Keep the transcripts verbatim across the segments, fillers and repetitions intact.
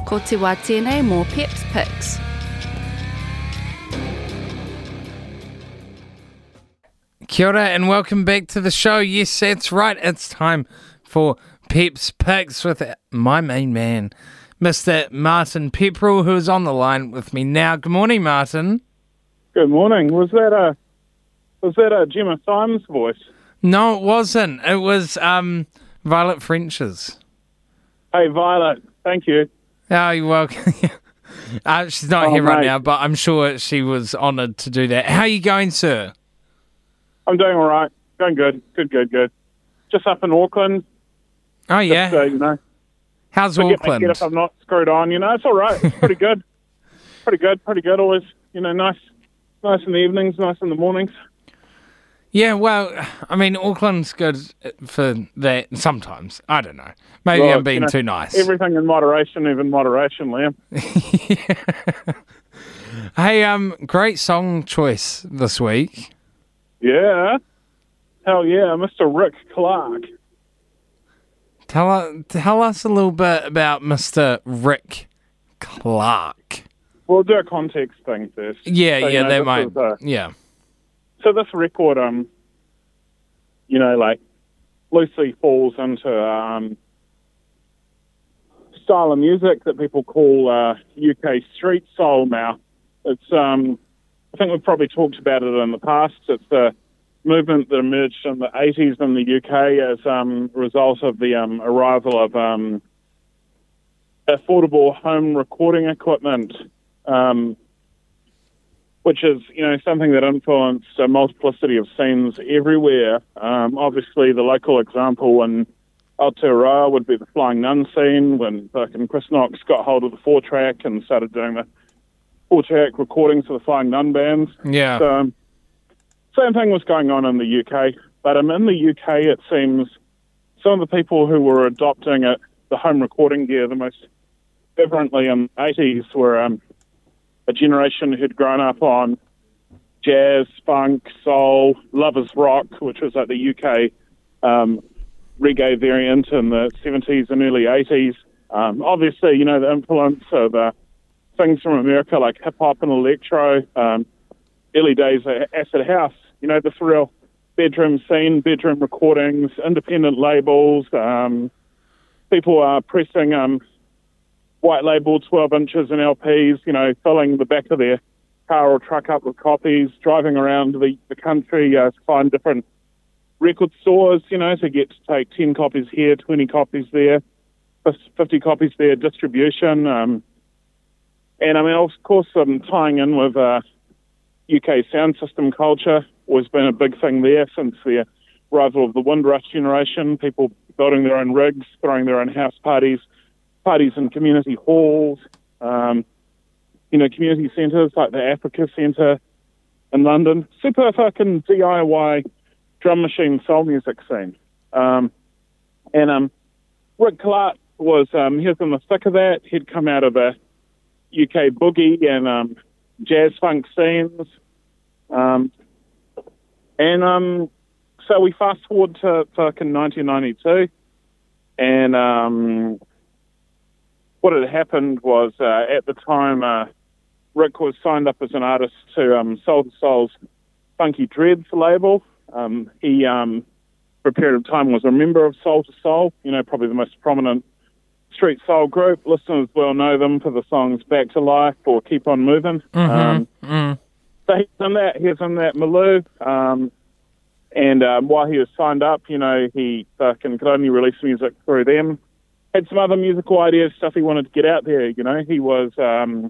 Ko te wā tēnei mō Peps Picks. Kia ora and welcome back to the show. Yes, that's right. It's time for Peps Picks with my main man, Mister Martin Pepperell, who is on the line with me now. Good morning, Martin. Good morning. Was that a was that a Gemma Symes voice? No, it wasn't. It was um, Violet French's. Hey, Violet. Thank you. Oh, you're welcome. uh, she's not oh, here right mate. now, but I'm sure she was honoured to do that. How are you going, sir? I'm doing all right. Going good. Good, good, good. Just up in Auckland. Oh, yeah? Just, uh, you know. How's Forget Auckland? my kid if I'm not screwed on, you know. It's all right. It's pretty good. pretty good, pretty good. Always, you know, nice nice in the evenings, nice in the mornings. Yeah, well, I mean, Auckland's good for that sometimes. I don't know. Maybe Well, I'm being you know, too nice. Everything in moderation, even moderation, Liam. yeah. Hey, um, great song choice this week. Yeah. Hell yeah, Mister Rick Clark. Tell, uh, tell us a little bit about Mister Rick Clark. We'll do a context thing first. Yeah, so, yeah, you know, that this might, is, uh, yeah. So this record, um, you know, like, loosely falls into um, style of music that people call uh, U K street soul now. It's, um, I think we've probably talked about it in the past. It's a movement that emerged in the eighties in the U K as um, a result of the um, arrival of um, affordable home recording equipment, um, which is, you know, something that influenced a multiplicity of scenes everywhere. Um, obviously, the local example in Aotearoa would be the Flying Nun scene, when fucking Chris Knox got hold of the four-track and started doing the four-track recordings for the Flying Nun bands. Yeah. So, um, same thing was going on in the U K. But um, in the U K, it seems some of the people who were adopting it, the home recording gear, the most vibrantly in the eighties were um, a generation who'd grown up on jazz, funk, soul, lovers rock, which was like the U K um, reggae variant in the seventies and early eighties. Um, obviously, you know, the influence of uh, things from America like hip-hop and electro, um, early days of acid house, you know, this real bedroom scene, bedroom recordings, independent labels, um, people are pressing um, white label twelve inches and L Ps, you know, filling the back of their car or truck up with copies, driving around the, the country uh, to find different record stores, you know, to get to take ten copies here, twenty copies there, fifty copies there, distribution. Um, and I mean, of course, um, tying in with uh, U K sound system culture has been a big thing there since the arrival of the Windrush generation, people building their own rigs, throwing their own house parties, parties in community halls, um, you know, community centres like the Africa Centre in London. Super fucking D I Y drum machine soul music scene. Um, and um, Rick Clark was, um, he was in the thick of that. He'd come out of a U K boogie and um, jazz funk scenes. Um, and um, so we fast forward to fucking nineteen ninety-two, and um, what had happened was uh, at the time uh, Rick was signed up as an artist to um, Soul to Soul's Funky Dreads label. Um, he, um, for a period of time, was a member of Soul to Soul, you know, probably the most prominent street soul group. Listeners well know them for the songs Back to Life or Keep On Moving. Mm-hmm. Um, mm. So he's in that, he's in that milieu. Um, and um, while he was signed up, you know, he fucking could only release music through them. Had some other musical ideas, stuff he wanted to get out there, you know. He was, um,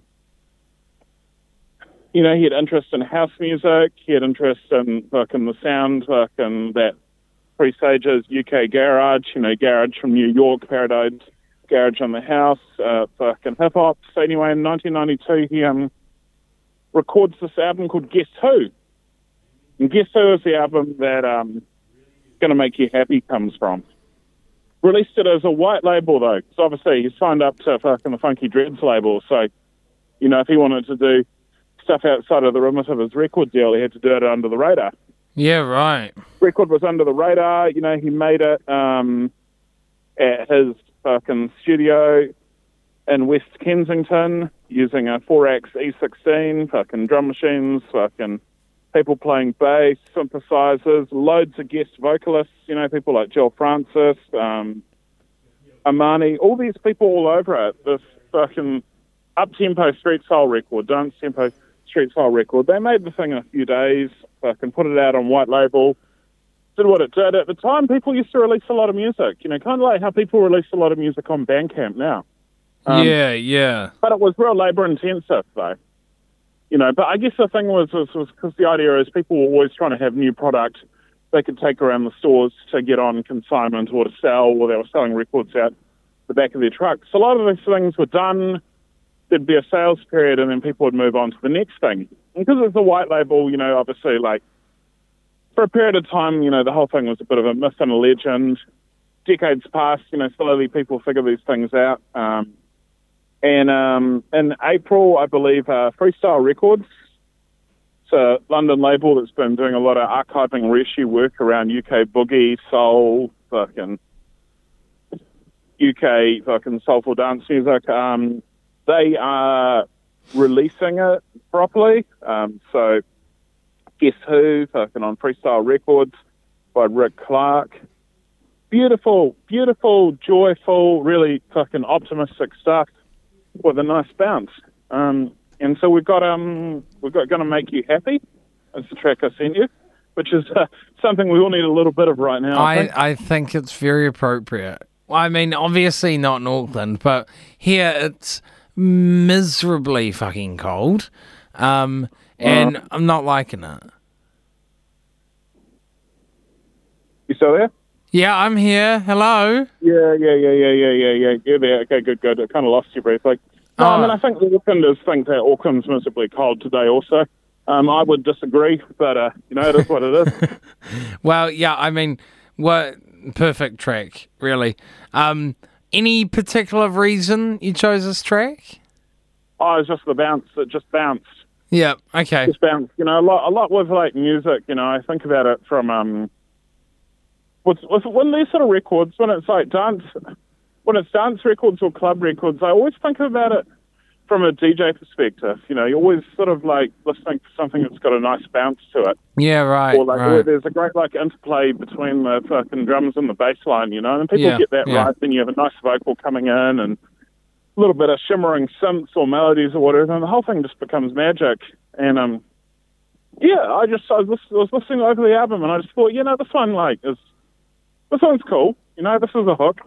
you know, he had interest in house music. He had interest in fucking the sound, fucking that presages U K garage, you know, garage from New York, Paradise Garage on the House, uh, fucking hip-hop. So anyway, in nineteen ninety-two, he um, records this album called Guess Who? And Guess Who is the album that um, Gonna Make You Happy comes from. Released it as a white label, though, because obviously he signed up to fucking the Funky Dreads label, so, you know, if he wanted to do stuff outside of the remit of his record deal, he had to do it under the radar. Yeah, right. Record was under the radar, you know, he made it um, at his fucking studio in West Kensington using a four X E sixteen, fucking drum machines, fucking people playing bass, synthesizers, loads of guest vocalists, you know, people like Jill Francis, um, Amani, all these people all over it. This fucking up-tempo street style record, dance tempo street style record. They made the thing in a few days, fucking put it out on white label, did what it did. At the time, people used to release a lot of music, you know, kind of like how people release a lot of music on Bandcamp now. Um, yeah, yeah. But it was real labour-intensive, though. You know, but I guess the thing was, was, was because the idea is people were always trying to have new product they could take around the stores to get on consignment or to sell, or they were selling records out the back of their trucks. So a lot of these things were done. There'd be a sales period, and then people would move on to the next thing. And because it's a white label, you know, obviously, like, for a period of time, you know, the whole thing was a bit of a myth and a legend. Decades passed, you know, slowly people figure these things out. Um, and um, in April, I believe, uh, Freestyle Records, it's a London label that's been doing a lot of archiving reissue work around U K boogie, soul, fucking U K fucking soulful dance music. Um, they are releasing it properly. Um, so Guess Who, fucking on Freestyle Records by Rick Clark. Beautiful, beautiful, joyful, really fucking optimistic stuff with a nice bounce. Um, and so we've got um we've got Gonna Make You Happy. That's the track I sent you, which is uh, something we all need a little bit of right now. I I, think. I think it's very appropriate. I mean, obviously not in Auckland, but here it's miserably fucking cold. Um, and Uh-huh. I'm not liking it. You still there? Yeah, I'm here. Hello. Yeah, yeah, yeah, yeah, yeah, yeah, yeah. You're there. Okay, good, good. I kind of lost you briefly. No, I Oh. mean, I think the Aucklanders think that Auckland's miserably cold today also. Um, I would disagree, but, uh, you know, it is what it is. Well, yeah, I mean, what perfect track, really. Um, any particular reason you chose this track? Oh, it's just the bounce. It just bounced. Yeah, okay. Just bounced. You know, a lot, a lot with, like, music, you know, I think about it from, um, with, with, when these sort of records, when it's like dance, when it's dance records or club records, I always think about it from a D J perspective. You know, you're always sort of like listening to something that's got a nice bounce to it. Yeah, right, Or like right. where there's a great like interplay between the fucking drums and the bass line, you know, and people Yeah, get that yeah. right, then you have a nice vocal coming in and a little bit of shimmering synths or melodies or whatever, and the whole thing just becomes magic. And um yeah, I just I was, lis- I was listening over the album and I just thought, you know, this one like is this one's cool. You know, this is a hook.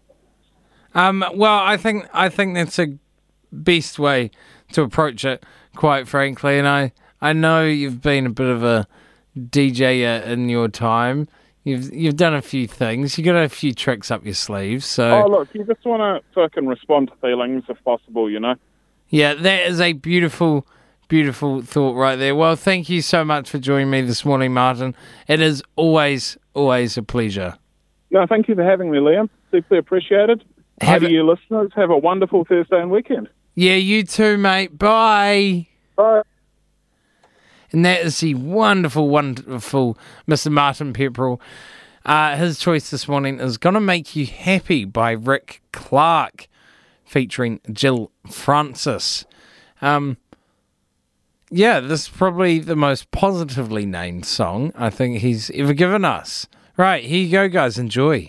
Um, well, I think I think that's a best way to approach it, quite frankly. And I, I know you've been a bit of a D J in your time. You've you've done a few things. You got a few tricks up your sleeve. So Oh look, you just want to fucking respond to feelings if possible, you know. yeah, that is a beautiful, beautiful thought right there. Well, thank you so much for joining me this morning, Martin. It is always, always a pleasure. No, thank you for having me, Liam. Deeply appreciated. Have Have a- you listeners have a wonderful Thursday and weekend. Yeah, you too, mate. Bye. Bye. And that is the wonderful, wonderful Mister Martin Pepperell. Uh, his choice this morning is Gonna Make You Happy by Rick Clark, featuring Jill Francis. Um, yeah, this is probably the most positively named song I think he's ever given us. Right, here you go, guys. Enjoy.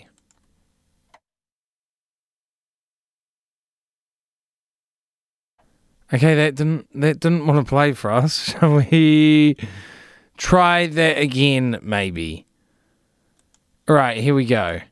Okay, that didn't that didn't want to play for us. Shall we try that again, maybe? All right, here we go.